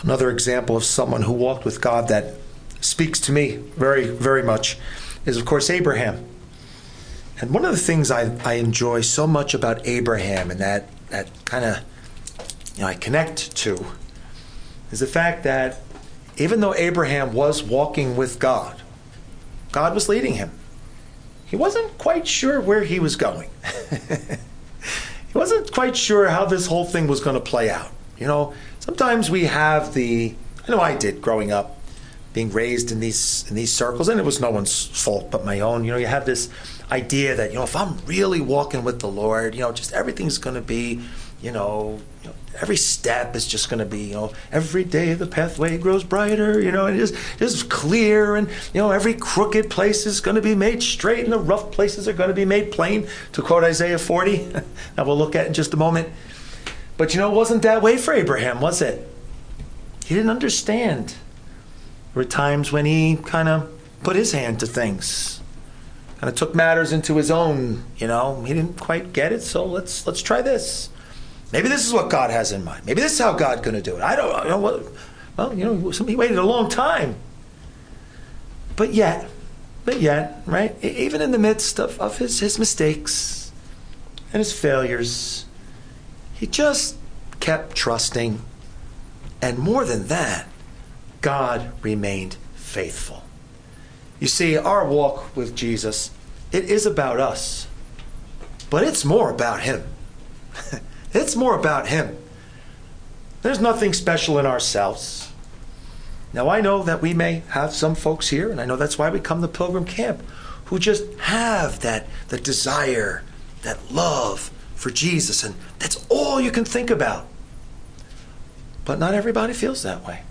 Another example of someone who walked with God that speaks to me very, very much is, of course, Abraham. And one of the things I enjoy so much about Abraham, and that kind of I connect to, is the fact that even though Abraham was walking with God, God was leading him. He wasn't quite sure where he was going. He wasn't quite sure how this whole thing was going to play out. Sometimes we have I know I did growing up, being raised in these circles, and it was no one's fault but my own. You have this idea that, if I'm really walking with the Lord, just everything's going to be, every step is just going to be, every day the pathway grows brighter, and it is clear, and, every crooked place is going to be made straight, and the rough places are going to be made plain, to quote Isaiah 40, that we'll look at in just a moment. But, it wasn't that way for Abraham, was it? He didn't understand. There were times when he kind of put his hand to things, kind of took matters into his own, he didn't quite get it, so let's try this. Maybe this is what God has in mind. Maybe this is how God's going to do it. I don't know what. Well, he waited a long time. But yet, right? Even in the midst of his mistakes and his failures, he just kept trusting. And more than that, God remained faithful. You see, our walk with Jesus, it is about us, but it's more about him. It's more about him. There's nothing special in ourselves. Now, I know that we may have some folks here, and I know that's why we come to Pilgrim Camp, who just have the desire, that love for Jesus, and that's all you can think about. But not everybody feels that way.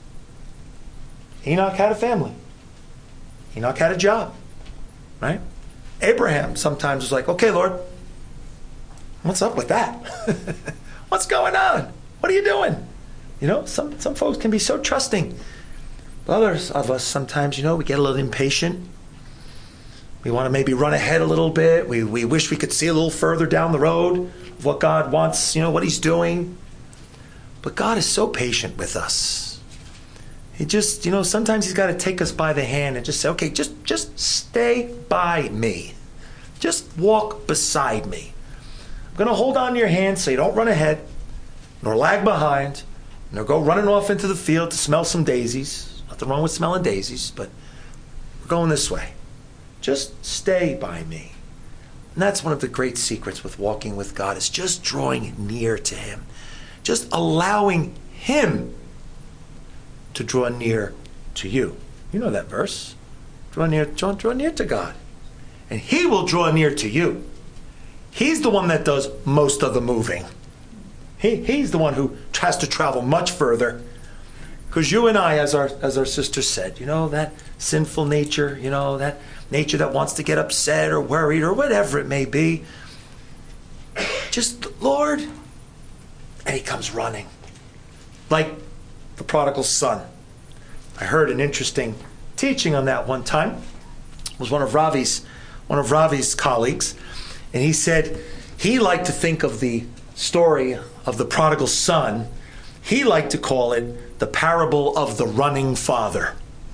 Enoch had a family. Enoch had a job, right? Abraham sometimes was like, okay, Lord, what's up with that? What's going on? What are you doing? Some folks can be so trusting. Others of us sometimes, we get a little impatient. We want to maybe run ahead a little bit. We wish we could see a little further down the road of what God wants, what he's doing. But God is so patient with us. He just, sometimes he's got to take us by the hand and just say, okay, just stay by me. Just walk beside me. I'm going to hold on to your hand so you don't run ahead, nor lag behind, nor go running off into the field to smell some daisies. Nothing wrong with smelling daisies, but we're going this way. Just stay by me. And that's one of the great secrets with walking with God, is just drawing near to him. Just allowing him to draw near to you. You know that verse. Draw near to God, and he will draw near to you. He's the one that does most of the moving. He's the one who has to travel much further. Because you and I, as our sister said, that sinful nature, that nature that wants to get upset or worried or whatever it may be. Just, Lord. And he comes running. Like the prodigal son. I heard an interesting teaching on that one time. It was one of Ravi's colleagues. And he said he liked to think of the story of the prodigal son. He liked to call it the parable of the running father.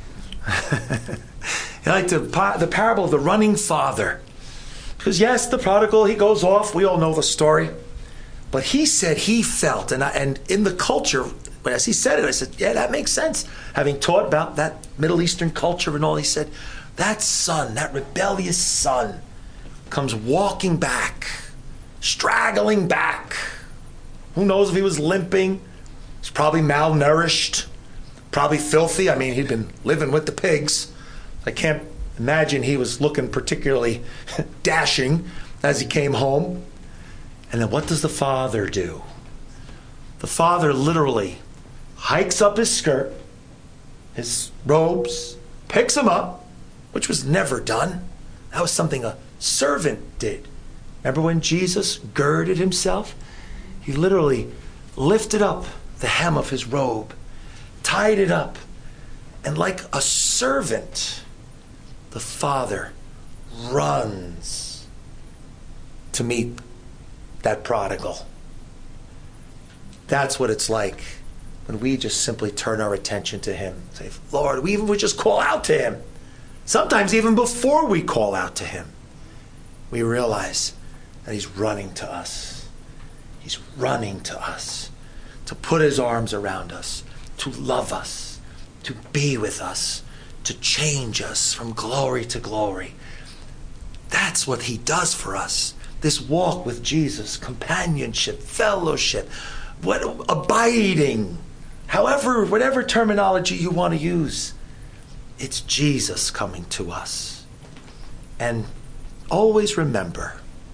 He liked the parable of the running father. Because yes, the prodigal, he goes off. We all know the story. But he said he felt, and in the culture, as he said it, I said, yeah, that makes sense. Having taught about that Middle Eastern culture and all, he said, that son, that rebellious son, comes walking back, straggling back. Who knows if he was limping? He's probably malnourished, probably filthy. I mean, he'd been living with the pigs. I can't imagine he was looking particularly dashing as he came home. And then what does the father do? The father literally hikes up his skirt, his robes, picks him up, which was never done. That was something a servant did. Remember when Jesus girded himself? He literally lifted up the hem of his robe, tied it up, and like a servant, the father runs to meet that prodigal. That's what it's like when we just simply turn our attention to him. Say, Lord, we even would just call out to him. Sometimes even before we call out to him, we realize that he's running to us. He's running to us to put his arms around us, to love us, to be with us, to change us from glory to glory. That's what he does for us. This walk with Jesus, companionship, fellowship, abiding, whatever terminology you want to use. It's Jesus coming to us. And always remember,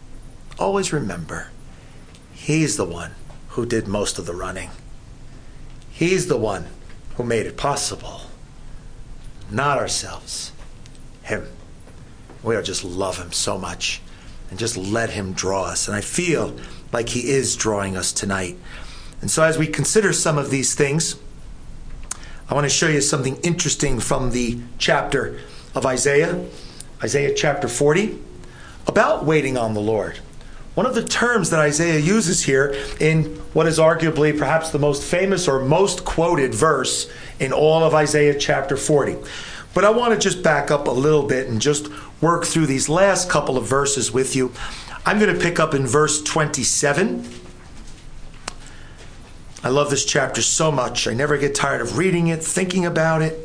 he's the one who did most of the running. He's the one who made it possible. Not ourselves. Him. We ought to just love him so much and just let him draw us. And I feel like he is drawing us tonight. And so as we consider some of these things, I want to show you something interesting from the chapter of Isaiah chapter 40, about waiting on the Lord. One of the terms that Isaiah uses here in what is arguably perhaps the most famous or most quoted verse in all of Isaiah chapter 40. But I want to just back up a little bit and just work through these last couple of verses with you. I'm going to pick up in verse 27. I love this chapter so much. I never get tired of reading it, thinking about it.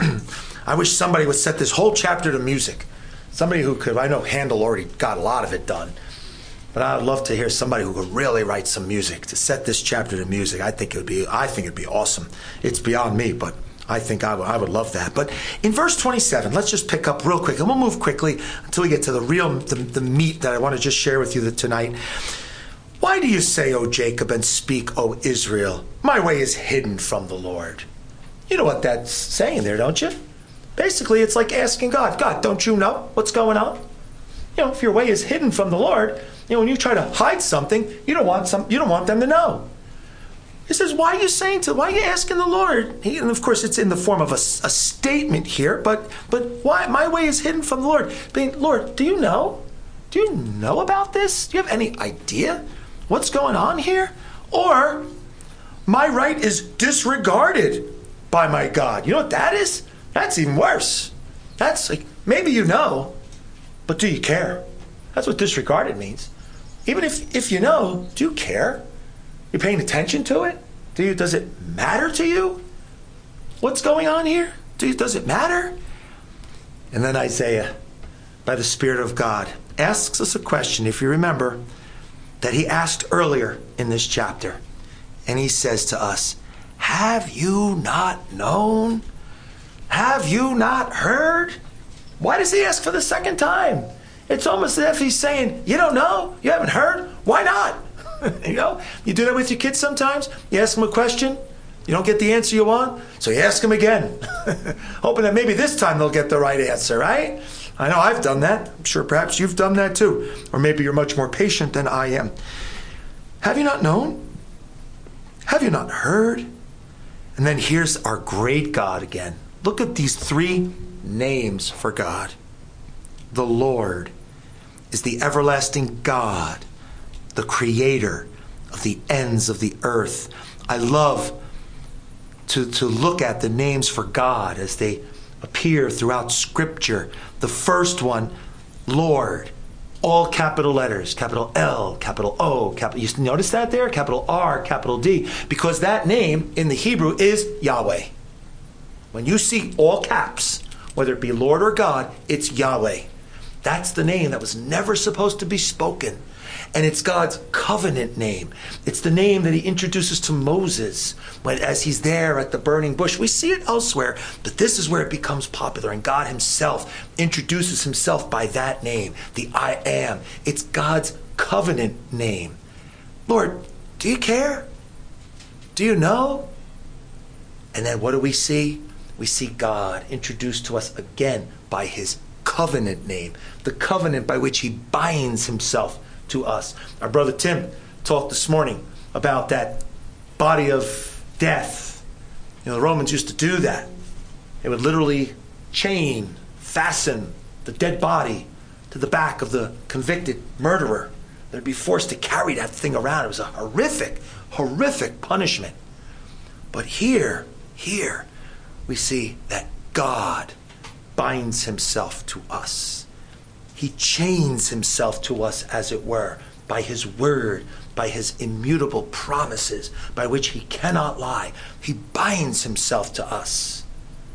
I wish somebody would set this whole chapter to music. Somebody who could, I know Handel already got a lot of it done, but I would love to hear somebody who could really write some music to set this chapter to music. I think it'd be awesome. It's beyond me, but I think I would love that. But in verse 27, let's just pick up real quick, and we'll move quickly until we get to the meat that I want to just share with you tonight. Why do you say, O Jacob, and speak, O Israel, my way is hidden from the Lord? You know what that's saying there, don't you? Basically, it's like asking God, don't you know what's going on? You know, if your way is hidden from the Lord, when you try to hide something, you don't want them to know. He says, why are you asking the Lord? And of course, it's in the form of a statement here, but why? My way is hidden from the Lord. Lord, do you know? Do you know about this? Do you have any idea what's going on here? Or my right is disregarded by my God. You know what that is? That's even worse. That's like, maybe you know, but do you care? That's what disregarded means. Even if you know, do you care? You're paying attention to it? Does it matter to you? What's going on here? Does it matter? And then Isaiah, by the Spirit of God, asks us a question, if you remember, that he asked earlier in this chapter. And he says to us, have you not known? Have you not heard? Why does he ask for the second time? It's almost as if he's saying, you don't know? You haven't heard? Why not? You do that with your kids sometimes. You ask them a question, you don't get the answer you want, so you ask them again, hoping that maybe this time they'll get the right answer, right? I know I've done that. I'm sure perhaps you've done that too. Or maybe you're much more patient than I am. Have you not known? Have you not heard? And then here's our great God again. Look at these three names for God. The Lord is the everlasting God, the creator of the ends of the earth. I love to look at the names for God as they appear throughout Scripture. The first one, Lord, all capital letters, capital L, capital O, you notice that there? Capital R, capital D, because that name in the Hebrew is Yahweh. When you see all caps, whether it be Lord or God, it's Yahweh. That's the name that was never supposed to be spoken. And it's God's covenant name. It's the name that he introduces to Moses as he's there at the burning bush. We see it elsewhere, but this is where it becomes popular. And God himself introduces himself by that name, the I am. It's God's covenant name. Lord, do you care? Do you know? And then what do we see? We see God introduced to us again by his covenant name, the covenant by which he binds himself to us. Our brother Tim talked this morning about that body of death. The Romans used to do that. They would literally fasten the dead body to the back of the convicted murderer. They'd be forced to carry that thing around. It was a horrific, horrific punishment. But here, we see that God binds himself to us. He chains himself to us, as it were, by his word, by his immutable promises, by which he cannot lie. He binds himself to us.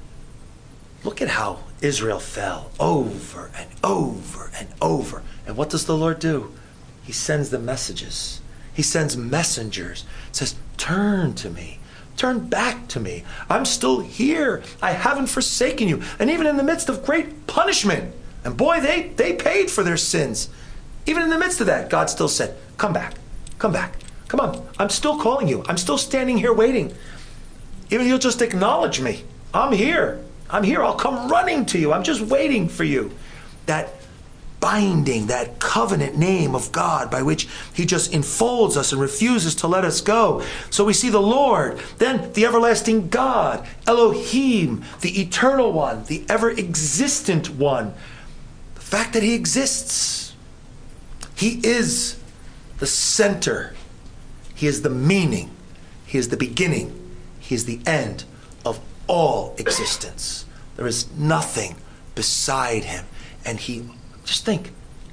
Look at how Israel fell over and over and over. And what does the Lord do? He sends the messages. He sends messengers. Says, turn to me. Turn back to me. I'm still here. I haven't forsaken you. And even in the midst of great punishment, and boy, they paid for their sins. Even in the midst of that, God still said, come back. Come back. Come on. I'm still calling you. I'm still standing here waiting. Even if you'll just acknowledge me. I'm here. I'm here. I'll come running to you. I'm just waiting for you. That binding, that covenant name of God by which he just enfolds us and refuses to let us go. So we see the Lord, then the everlasting God, Elohim, the eternal one, the ever-existent one. The fact that he exists. He is the center. He is the meaning. He is the beginning. He is the end of all existence. There is nothing beside him. And just think,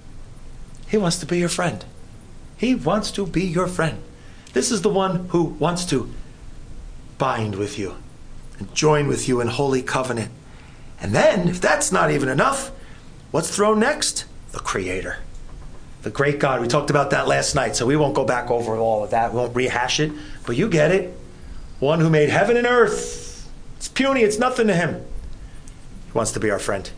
he wants to be your friend. He wants to be your friend. This is the one who wants to bind with you and join with you in holy covenant. And then, if that's not even enough, what's thrown next? The Creator. The great God. We talked about that last night, so we won't go back over all of that. We won't rehash it, but you get it. One who made heaven and earth. It's puny. It's nothing to him. He wants to be our friend.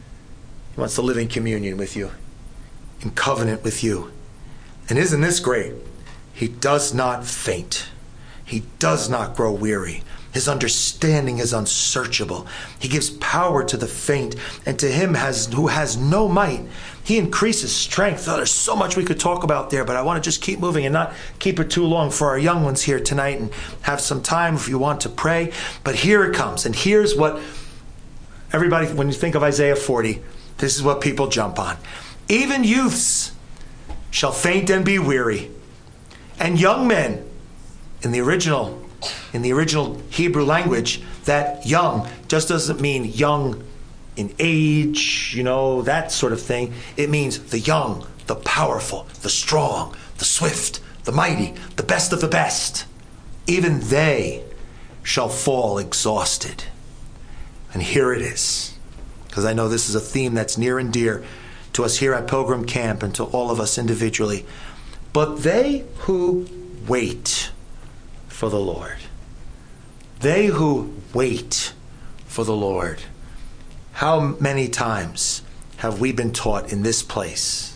He wants to live in communion with you, in covenant with you. And isn't this great? He does not faint. He does not grow weary. His understanding is unsearchable. He gives power to the faint, and to him who has no might, he increases strength. Oh, there's so much we could talk about there, but I want to just keep moving and not keep it too long for our young ones here tonight, and have some time if you want to pray. But here it comes, and here's what everybody, when you think of Isaiah 40, this is what people jump on. Even youths shall faint and be weary, and young men, in the original Hebrew language, that young just doesn't mean young in age, that sort of thing. It means the young, the powerful, the strong, the swift, the mighty, the best of the best. Even they shall fall exhausted. And here it is, because I know this is a theme that's near and dear to us here at Pilgrim Camp and to all of us individually. But they who wait for the Lord, they who wait for the Lord. How many times have we been taught in this place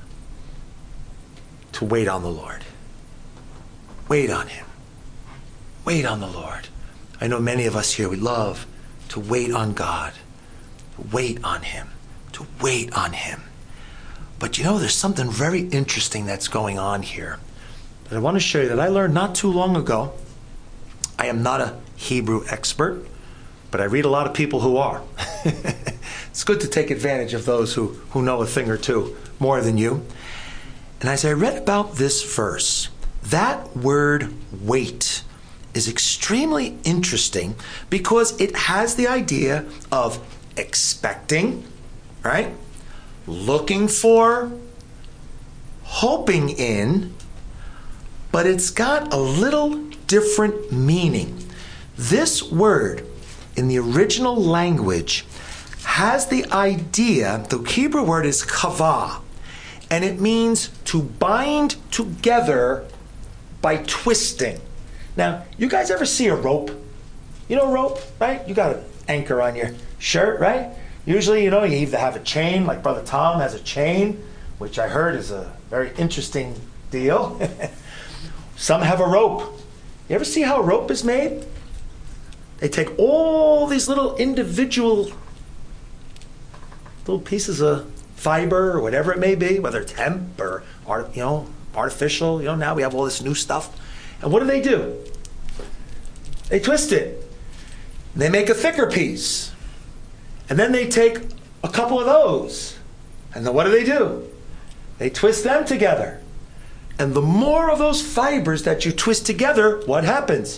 to wait on the Lord? Wait on him. Wait on the Lord. I know many of us here, we love to wait on God, to wait on him, to wait on him. But there's something very interesting that's going on here that I want to show you that I learned not too long ago. I am not a Hebrew expert, but I read a lot of people who are. It's good to take advantage of those who know a thing or two more than you. And as I read about this verse, that word wait is extremely interesting because it has the idea of expecting, right? Looking for, hoping in, but it's got a little different meaning. This word in the original language has the idea, the Hebrew word is kavah, and it means to bind together by twisting. Now, you guys ever see a rope? Rope, right? You got an anchor on your shirt, right? Usually, you either have a chain, like Brother Tom has a chain, which I heard is a very interesting deal. Some have a rope. You ever see how a rope is made? They take all these little individual little pieces of fiber or whatever it may be, whether it's hemp or artificial. Now we have all this new stuff. And what do? They twist it. They make a thicker piece. And then they take a couple of those. And then what do? They twist them together. And the more of those fibers that you twist together, what happens?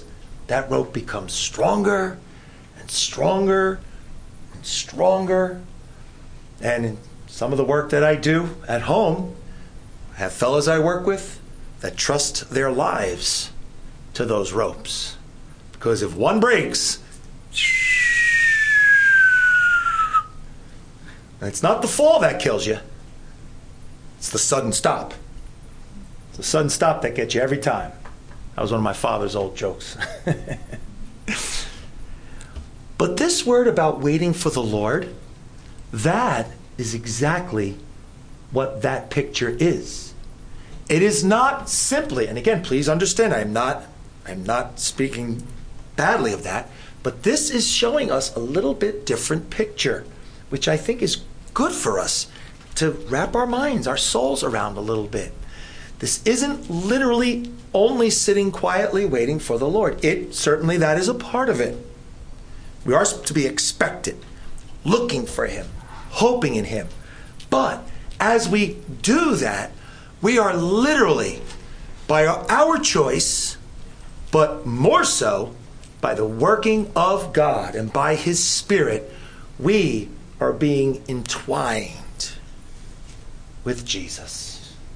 that rope becomes stronger and stronger and stronger. And in some of the work that I do at home, I have fellows I work with that trust their lives to those ropes. Because if one breaks, and it's not the fall that kills you, it's the sudden stop. It's the sudden stop that gets you every time. That was one of my father's old jokes. But this word about waiting for the Lord, that is exactly what that picture is. It is not simply, and again, please understand, I'm not speaking badly of that, but this is showing us a little bit different picture, which I think is good for us to wrap our minds, our souls around a little bit. This isn't literally only sitting quietly waiting for the Lord. Certainly that is a part of it. We are to be expectant, looking for Him, hoping in Him. But as we do that, we are literally, by our choice, but more so by the working of God and by His Spirit, we are being entwined with Jesus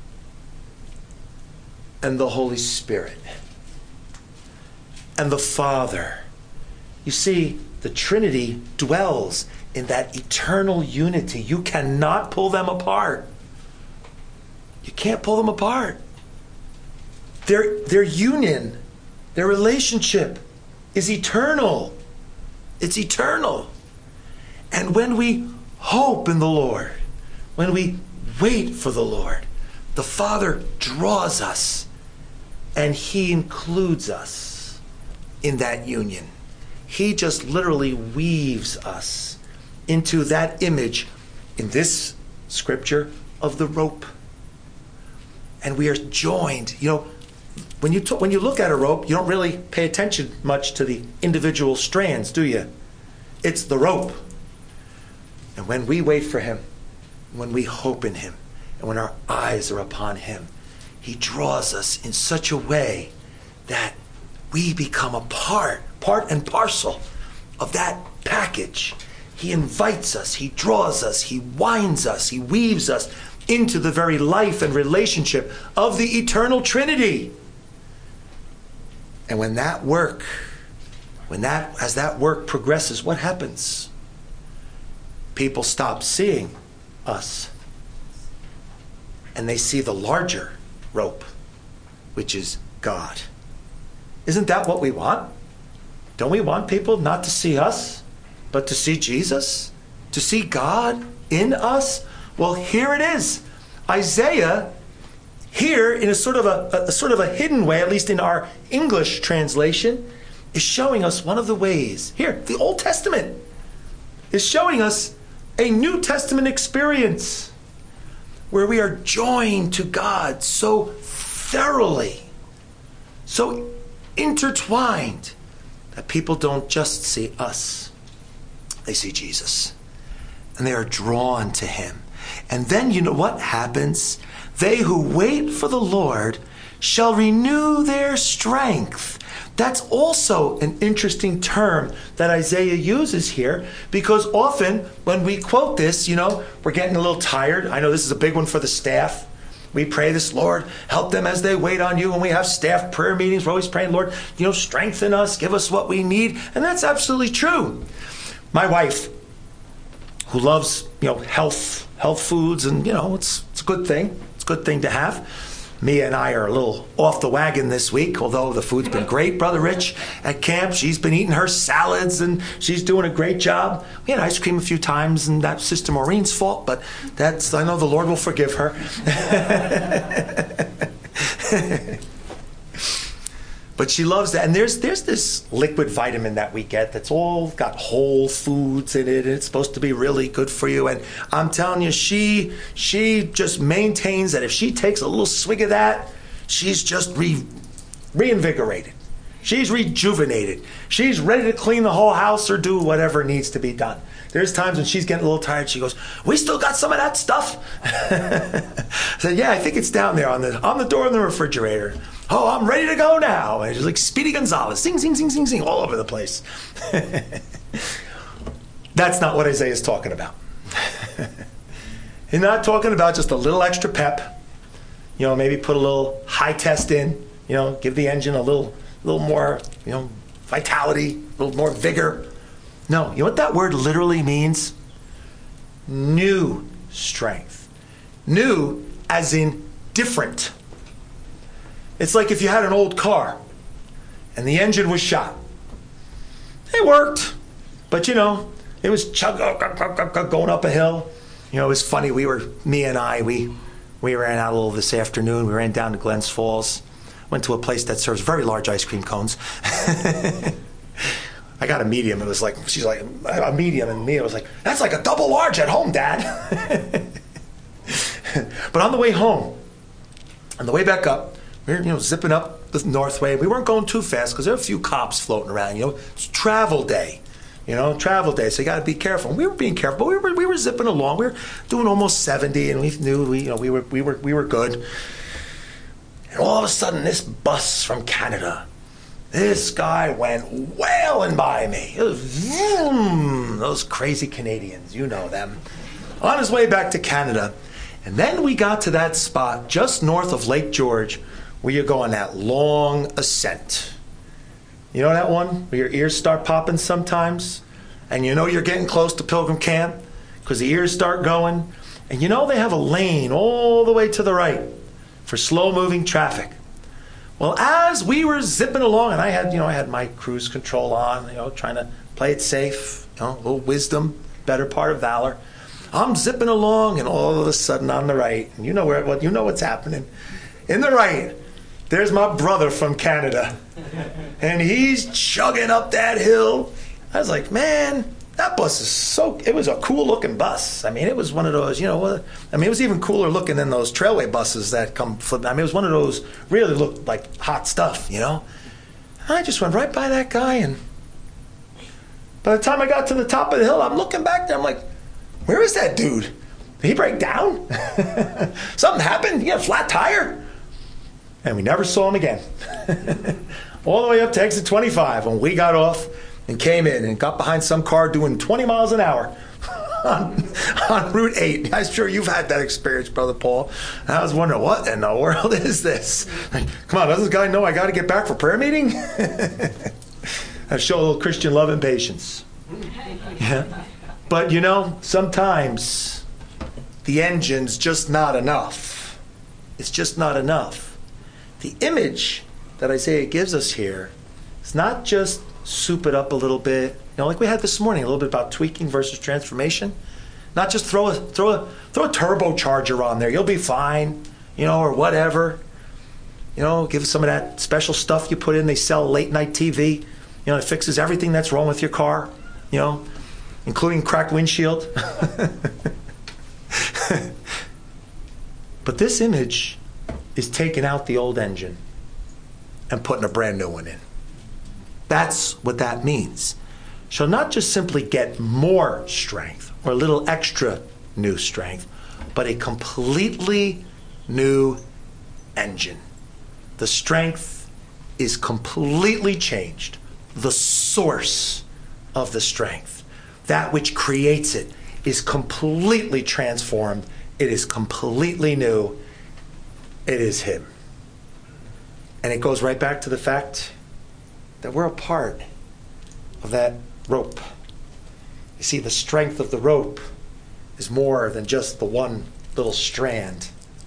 and the Holy Spirit and the Father. You see, the Trinity dwells in that eternal unity. You cannot pull them apart. You can't pull them apart. Their union, their relationship is eternal. It's eternal. And when we hope in the Lord, when we wait for the Lord, the Father draws us and He includes us in that union. He just literally weaves us into that image in this scripture of the rope. And we are joined. When you look at a rope, you don't really pay attention much to the individual strands, do you? It's the rope. And when we wait for Him, when we hope in Him, and when our eyes are upon Him, He draws us in such a way that we become a part and parcel of that package. He invites us, He draws us, He winds us, He weaves us into the very life and relationship of the eternal Trinity. And as that work progresses, what happens? People stop seeing us and they see the larger rope, which is God. Isn't that what we want? Don't we want people not to see us, but to see Jesus? To see God in us? Well, here it is. Isaiah, here in a sort of a hidden way, at least in our English translation, is showing us one of the ways. Here, the Old Testament is showing us a New Testament experience where we are joined to God so thoroughly, so intertwined, that people don't just see us. They see Jesus. And they are drawn to Him. And then you know what happens? They who wait for the Lord shall renew their strength. That's also an interesting term that Isaiah uses here, because often when we quote this, we're getting a little tired. I know this is a big one for the staff. We pray this, Lord, help them as they wait on you. When we have staff prayer meetings, we're always praying, Lord, strengthen us, give us what we need. And that's absolutely true. My wife, who loves, health foods, and, it's a good thing. It's a good thing to have. Mia and I are a little off the wagon this week, although the food's been great. Brother Rich at camp, she's been eating her salads and she's doing a great job. We had ice cream a few times, and that's Sister Maureen's fault, but I know the Lord will forgive her. But she loves that. And there's this liquid vitamin that we get that's all got whole foods in it, and it's supposed to be really good for you. And I'm telling you, she just maintains that if she takes a little swig of that, she's just reinvigorated. She's rejuvenated. She's ready to clean the whole house or do whatever needs to be done. There's times when she's getting a little tired. She goes, "We still got some of that stuff?" I said, "Yeah, I think it's down there on the door in the refrigerator." Oh, I'm ready to go now. And it's like Speedy Gonzalez. Sing, sing, sing, sing, sing, all over the place. That's not what Isaiah is talking about. He's not talking about just a little extra pep. Maybe put a little high test in. Give the engine a little more, vitality, a little more vigor. No, you know what that word literally means? New strength. New as in different. It's like if you had an old car and the engine was shot. It worked, but it was going up a hill. It was funny. We ran out a little this afternoon. We ran down to Glens Falls. Went to a place that serves very large ice cream cones. I got a medium. It was like, she's like, a medium. And me, it was like, that's like a double large at home, Dad. But on the way home, on the way back up, we were zipping up the Northway. We weren't going too fast because there were a few cops floating around. It's travel day. Travel day, so you got to be careful. And we were being careful, but we were zipping along. We were doing almost 70, and we knew we were good. And all of a sudden, this bus from Canada, this guy went wailing by me. It was vroom, those crazy Canadians, you know them. On his way back to Canada, and then we got to that spot just north of Lake George, where you go on that long ascent. You know that one where your ears start popping sometimes? And you're getting close to Pilgrim Camp because the ears start going. And they have a lane all the way to the right for slow-moving traffic. Well, as we were zipping along, and I had my cruise control on, trying to play it safe, a little wisdom, better part of valor. I'm zipping along, and all of a sudden on the right, and you know what's happening. In the right, there's my brother from Canada. And he's chugging up that hill. I was like, man, that bus is it was a cool looking bus. I mean, it was one of those, it was even cooler looking than those Trailway buses that come flipping. I mean, it was one of those really looked like hot stuff, I just went right by that guy, and by the time I got to the top of the hill, I'm looking back there, I'm like, where is that dude? Did he break down? Something happened? He had a flat tire? And we never saw him again. All the way up to exit 25 when we got off and came in and got behind some car doing 20 miles an hour on Route 8. I'm sure you've had that experience, Brother Paul. And I was wondering, what in the world is this? Come on, doesn't this guy know I got to get back for prayer meeting? I show a little Christian love and patience. Yeah. But sometimes the engine's just not enough. It's just not enough. The image that Isaiah gives us here is not just soup it up a little bit, like we had this morning, a little bit about tweaking versus transformation. Not just throw a turbocharger on there, you'll be fine, or whatever. Give some of that special stuff you put in. They sell late night TV. It fixes everything that's wrong with your car, including cracked windshield. But this image is taking out the old engine and putting a brand new one in. That's what that means. Shall not just simply get more strength or a little extra new strength, but a completely new engine. The strength is completely changed. The source of the strength, that which creates it, is completely transformed. It is completely new. It is Him. And it goes right back to the fact that we're a part of that rope. You see, the strength of the rope is more than just the one little strand.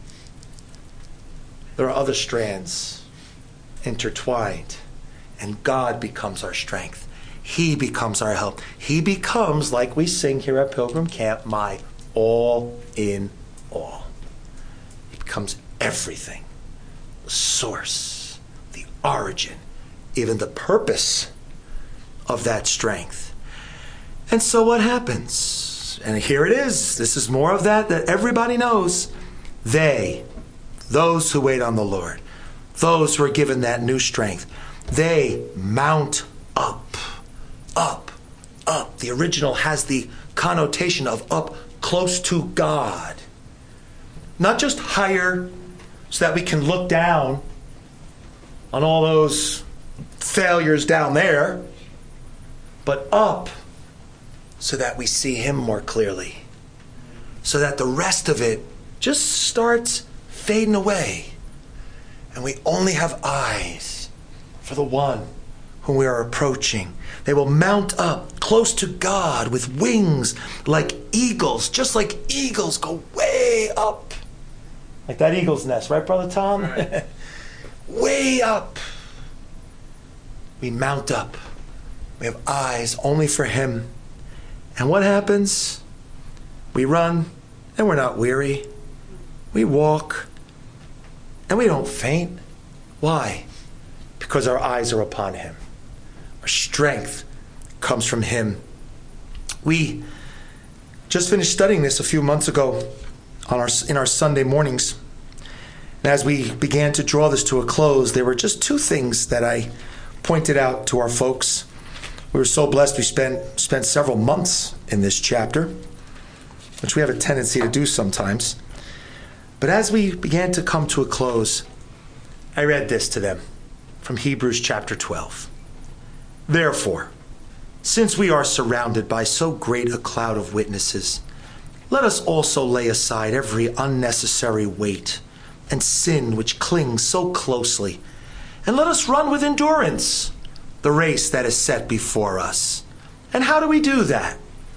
There are other strands intertwined, and God becomes our strength. He becomes our help. He becomes, like we sing here at Pilgrim Camp, my all in all. He becomes everything. The source, the origin, even the purpose of that strength. And so what happens? And here it is. This is more of that everybody knows. Those who wait on the Lord, those who are given that new strength, they mount up, up, up. The original has the connotation of up close to God. Not just higher so that we can look down on all those failures down there, but up so that we see him more clearly, so that the rest of it just starts fading away, and we only have eyes for the one whom we are approaching. They will mount up close to God with wings like eagles, just like eagles go way up. Like that eagle's nest, right, Brother Tom? Right. Way up. We mount up. We have eyes only for him. And what happens? We run and we're not weary. We walk and we don't faint. Why? Because our eyes are upon him. Our strength comes from him. We just finished studying this a few months ago in our Sunday mornings. And as we began to draw this to a close, there were just two things that I pointed out to our folks. We were so blessed we spent several months in this chapter, which we have a tendency to do sometimes. But as we began to come to a close, I read this to them from Hebrews chapter 12. Therefore, since we are surrounded by so great a cloud of witnesses, let us also lay aside every unnecessary weight and sin which clings so closely, and let us run with endurance the race that is set before us. And how do we do that?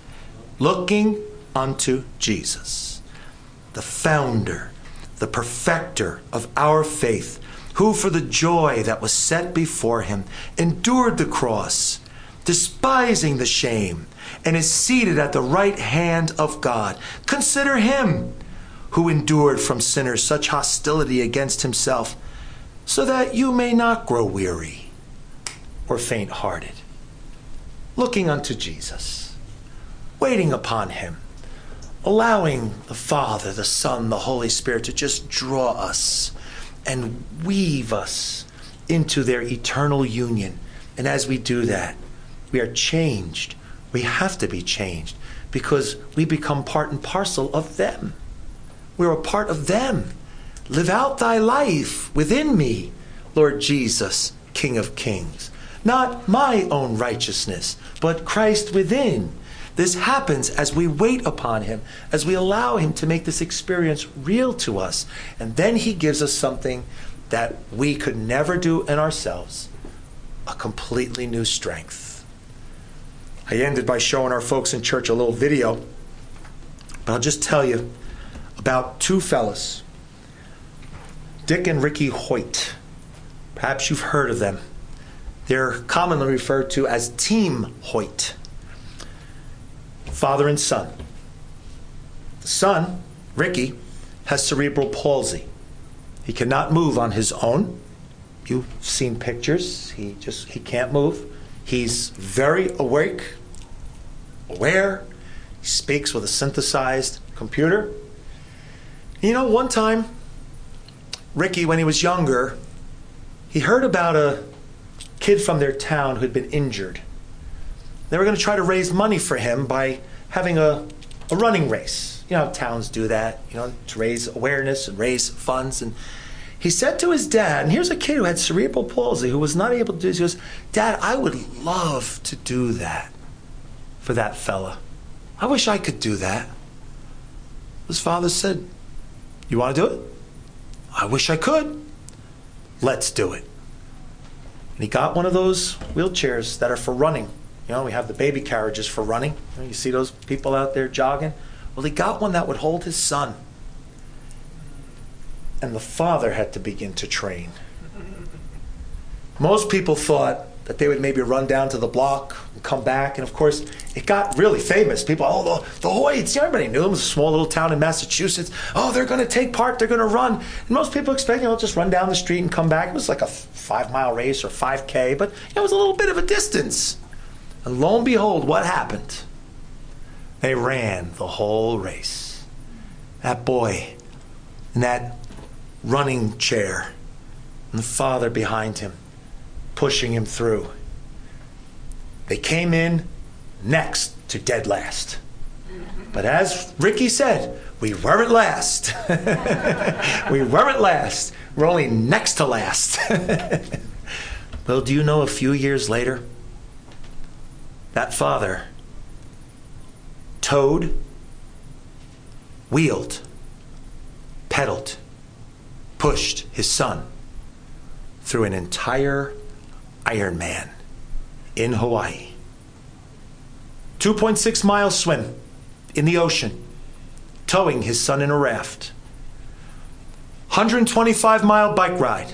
Looking unto Jesus, the founder, the perfecter of our faith, who for the joy that was set before him endured the cross, despising the shame, and is seated at the right hand of God. Consider him who endured from sinners such hostility against himself, so that you may not grow weary or faint-hearted. Looking unto Jesus, waiting upon him, allowing the Father, the Son, the Holy Spirit to just draw us and weave us into their eternal union. And as we do that, we are changed. We have to be changed because we become part and parcel of them. We're a part of them. Live out thy life within me, Lord Jesus, King of Kings. Not my own righteousness, but Christ within. This happens as we wait upon him, as we allow him to make this experience real to us. And then he gives us something that we could never do in ourselves, a completely new strength. I ended by showing our folks in church a little video, but I'll just tell you about two fellas, Dick and Ricky Hoyt. Perhaps you've heard of them. They're commonly referred to as Team Hoyt. Father and son. The son, Ricky, has cerebral palsy. He cannot move on his own. You've seen pictures. He can't move. He's very awake, aware. He speaks with a synthesized computer. You know, one time, Ricky, when he was younger, he heard about a kid from their town who had been injured. They were going to try to raise money for him by having a running race. You know how towns do that, to raise awareness and raise funds. And he said to his dad, and here's a kid who had cerebral palsy, who was not able to do this. He goes, Dad, I would love to do that for that fella. I wish I could do that. His father said, you want to do it? I wish I could. Let's do it. And he got one of those wheelchairs that are for running. We have the baby carriages for running. You see those people out there jogging? Well, he got one that would hold his son. And the father had to begin to train. Most people thought that they would maybe run down to the block and come back. And of course, it got really famous. People, the Hoyts, everybody knew them. It was a small little town in Massachusetts. Oh, they're going to take part. They're going to run. And most people expect, just run down the street and come back. It was like a 5-mile race or 5K, but it was a little bit of a distance. And lo and behold, what happened? They ran the whole race. That boy in that running chair, and the father behind him, pushing him through. They came in next to dead last. But as Ricky said, we weren't last. We weren't last. We're only next to last. Well, do you know a few years later, that father towed, wheeled, pedaled, pushed his son through an entire Ironman in Hawaii. 2.6 mile swim in the ocean, towing his son in a raft. 125-mile bike ride.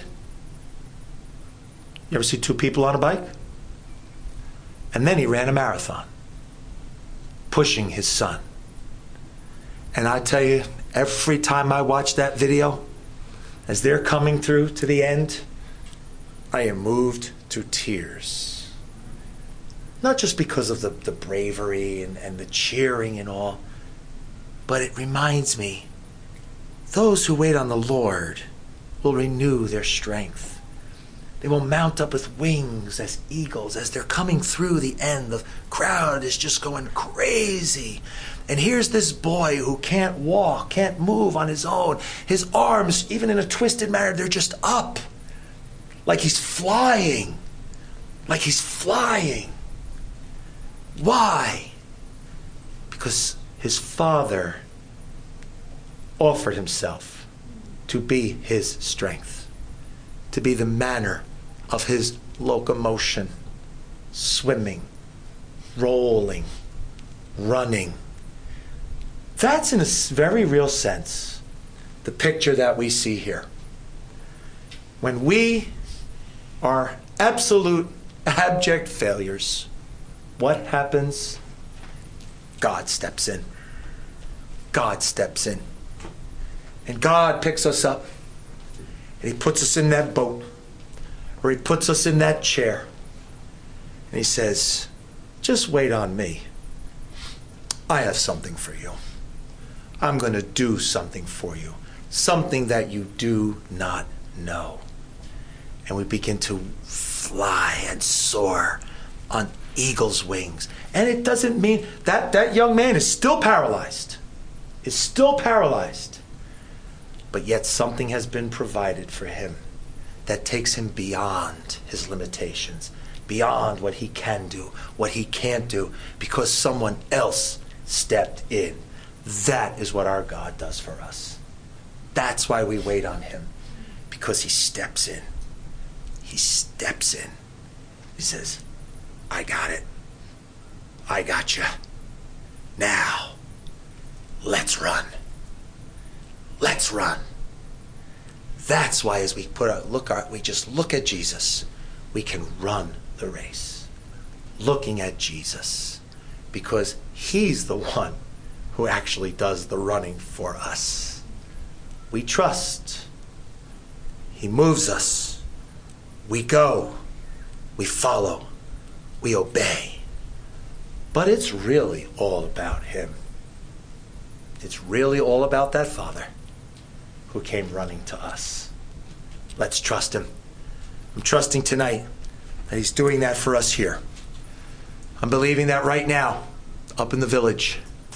You ever see two people on a bike? And then he ran a marathon, pushing his son. And I tell you, every time I watch that video, as they're coming through to the end, I am moved to tears. Not just because of the bravery and the cheering and all, but it reminds me, those who wait on the Lord will renew their strength. They will mount up with wings as eagles. As they're coming through the end, the crowd is just going crazy. And here's this boy who can't walk, can't move on his own. His arms, even in a twisted manner, they're just up. Like he's flying. Like he's flying. Why? Because his father offered himself to be his strength, to be the manner of his locomotion, swimming, rolling, running. That's in a very real sense the picture that we see here. When we are absolute, abject failures, what happens? God steps in. God steps in. And God picks us up. And he puts us in that boat. Or he puts us in that chair. And he says, just wait on me. I have something for you. I'm going to do something for you. Something that you do not know. And we begin to fly and soar on eagle's wings. And it doesn't mean that young man is still paralyzed. Is still paralyzed. But yet something has been provided for him that takes him beyond his limitations, beyond what he can do, what he can't do, because someone else stepped in. That is what our God does for us. That's why we wait on him, because he steps in. He steps in. He says, I got it. I got you. Now, let's run. Let's run. That's why as we we just look at Jesus, we can run the race. Looking at Jesus, because he's the one who actually does the running for us. We trust. He moves us. We go. We follow. We obey. But it's really all about him. It's really all about that Father who came running to us. Let's trust him. I'm trusting tonight that he's doing that for us here. I'm believing that right now, up in the village.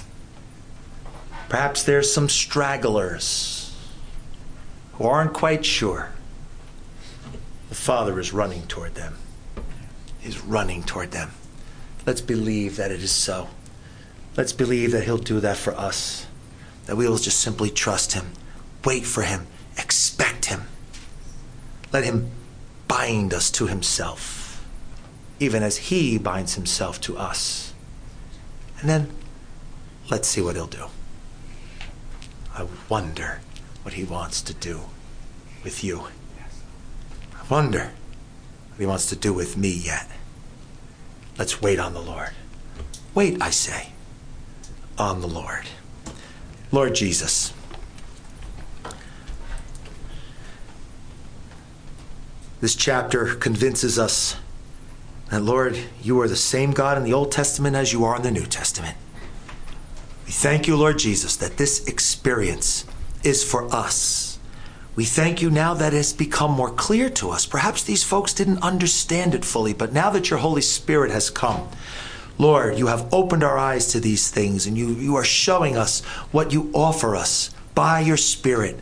Perhaps there's some stragglers who aren't quite sure. The Father is running toward them. He's running toward them. Let's believe that it is so. Let's believe that he'll do that for us. That we will just simply trust him. Wait for him. Expect him. Let him bind us to himself, even as he binds himself to us. And then let's see what he'll do. I wonder what he wants to do with you. I wonder what he wants to do with me yet. Let's wait on the Lord. Wait, I say, on the Lord. Lord Jesus, this chapter convinces us that, Lord, you are the same God in the Old Testament as you are in the New Testament. We thank you, Lord Jesus, that this experience is for us. We thank you now that it's become more clear to us. Perhaps these folks didn't understand it fully, but now that your Holy Spirit has come, Lord, you have opened our eyes to these things, and you are showing us what you offer us by your Spirit.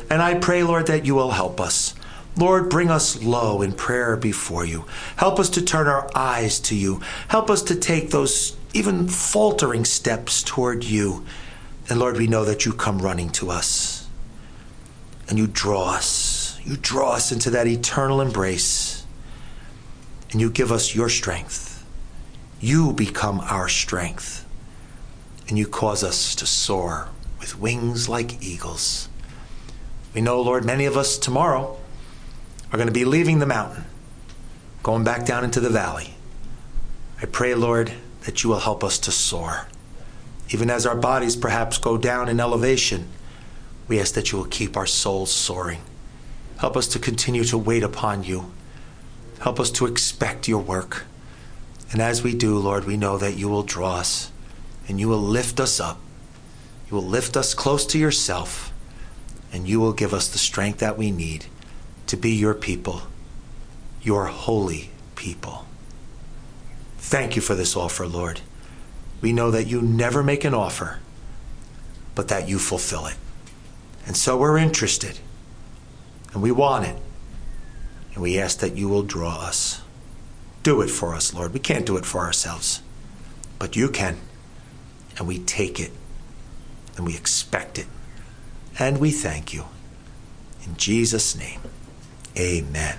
And I pray, Lord, that you will help us. Lord, bring us low in prayer before you. Help us to turn our eyes to you. Help us to take those even faltering steps toward you. And Lord, we know that you come running to us. And you draw us. You draw us into that eternal embrace. And you give us your strength. You become our strength. And you cause us to soar with wings like eagles. We know, Lord, many of us tomorrow are going to be leaving the mountain, going back down into the valley. I pray, Lord, that you will help us to soar. Even as our bodies perhaps go down in elevation, we ask that you will keep our souls soaring. Help us to continue to wait upon you. Help us to expect your work. And as we do, Lord, we know that you will draw us and you will lift us up. You will lift us close to yourself, and you will give us the strength that we need to be your people, your holy people. Thank you for this offer, Lord. We know that you never make an offer, but that you fulfill it. And so we're interested, and we want it, and we ask that you will draw us. Do it for us, Lord. We can't do it for ourselves, but you can, and we take it, and we expect it, and we thank you. In Jesus' name, amen.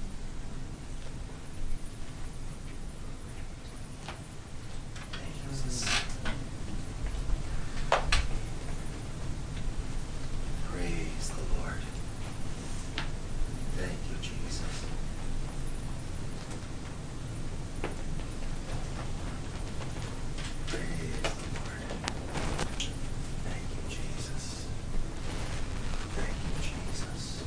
Praise the Lord. Thank you, Jesus. Praise the Lord. Thank you, Jesus. Thank you, Jesus.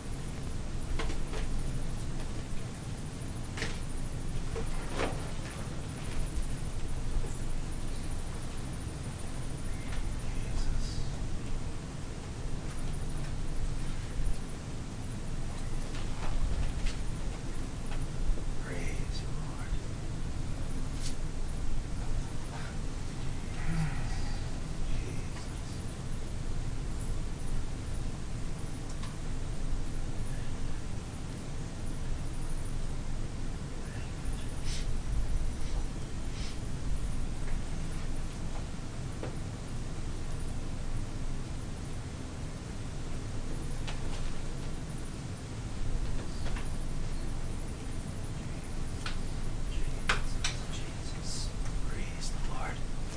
Praise you, Lord. Jesus. Praise the Lord.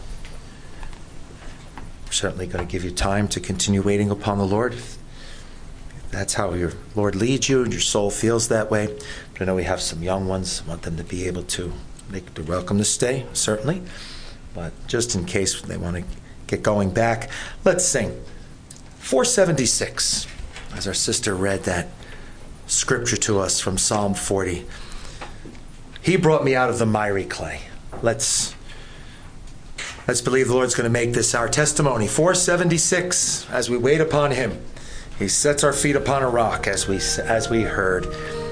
We're certainly going to give you time to continue waiting upon the Lord. If that's how your Lord leads you and your soul feels that way. But I know we have some young ones. I want them to be able to make the welcome to stay, certainly. But just in case they want to get going back, let's sing 476 as our sister read that scripture to us from Psalm 40. He brought me out of the miry clay. Let's believe the Lord's going to make this our testimony. 476, as we wait upon him. He sets our feet upon a rock, as we heard.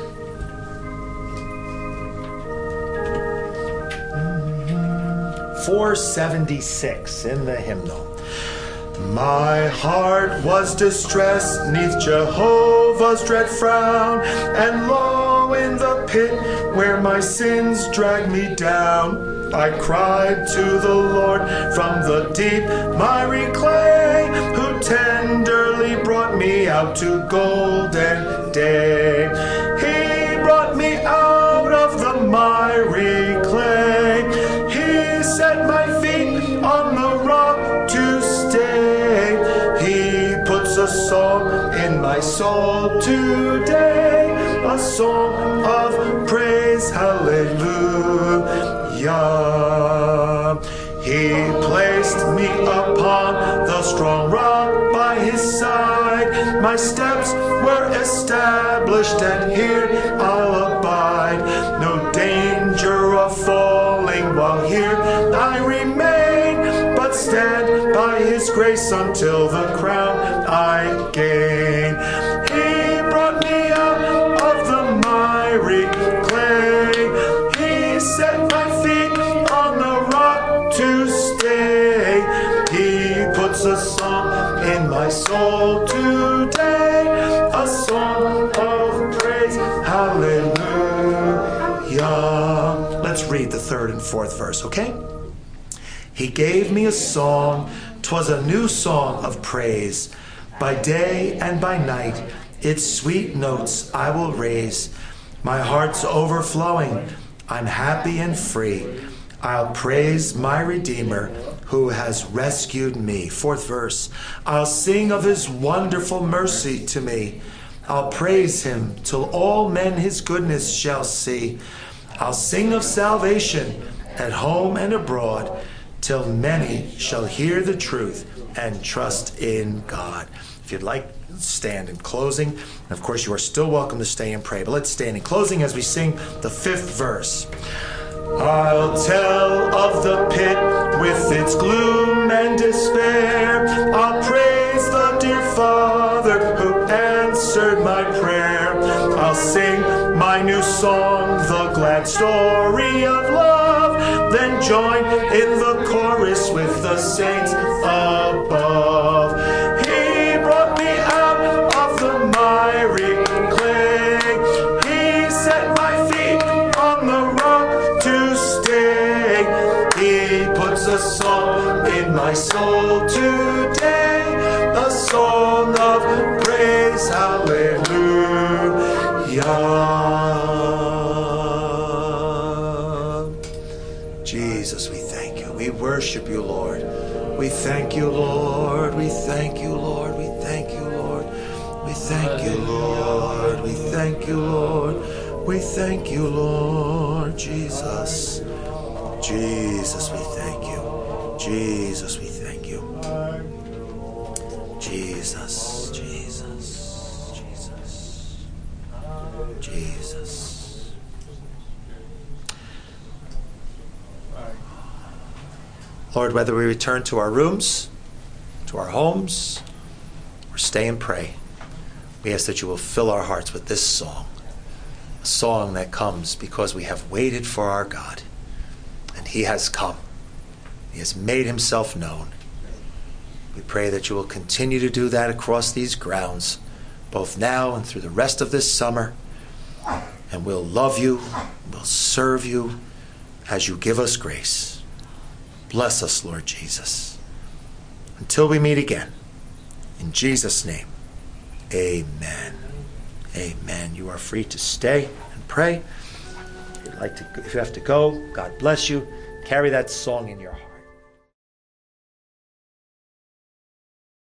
Mm-hmm. 476 in the hymnal. My heart was distressed 'neath Jehovah's dread frown, and lo, in the pit where my sins dragged me down, I cried to the Lord from the deep miry clay, who tenderly brought me out to golden day. He brought me out of the miry clay. He set my feet on the rock to stay. He puts a song in my soul today, a song of praise, hallelujah. He placed me upon the strong rock by his side. My steps were established, and here I'll abide. No danger of falling while here I remain, but stand by his grace until the crown I gain. He brought me out of the miry clay. He set my feet on the rock to stay. He puts a song in my soul today, third and fourth verse, okay? He gave me a song, 'twas a new song of praise. By day and by night, its sweet notes I will raise. My heart's overflowing, I'm happy and free. I'll praise my Redeemer who has rescued me. Fourth verse, I'll sing of his wonderful mercy to me. I'll praise him till all men his goodness shall see. I'll sing of salvation at home and abroad, till many shall hear the truth and trust in God. If you'd like, stand in closing. And of course, you are still welcome to stay and pray. But let's stand in closing as we sing the fifth verse. I'll tell of the pit with its gloom and despair. I'll praise the dear Father who answered my prayer. I'll sing my new song, the glad story of love, then join in the chorus with the saints above. He brought me out of the miry clay. He set my feet on the rock to stay. He puts a song in my soul today, a song of praise, hallelujah. Jesus, we thank you. We worship you, Lord. We thank you, Lord. We thank you, Lord. We thank you, Lord. We thank you, Lord. We thank you, Lord. We thank you, Lord. Jesus. Jesus, we thank you. Jesus, we thank you. Jesus, Jesus, Jesus, Jesus. Lord, whether we return to our rooms, to our homes, or stay and pray, we ask that you will fill our hearts with this song, a song that comes because we have waited for our God, and he has come. He has made himself known. We pray that you will continue to do that across these grounds, both now and through the rest of this summer, and we'll love you, we'll serve you as you give us grace. Bless us, Lord Jesus. Until we meet again, in Jesus' name, amen. Amen. You are free to stay and pray. If you have to go, God bless you. Carry that song in your heart.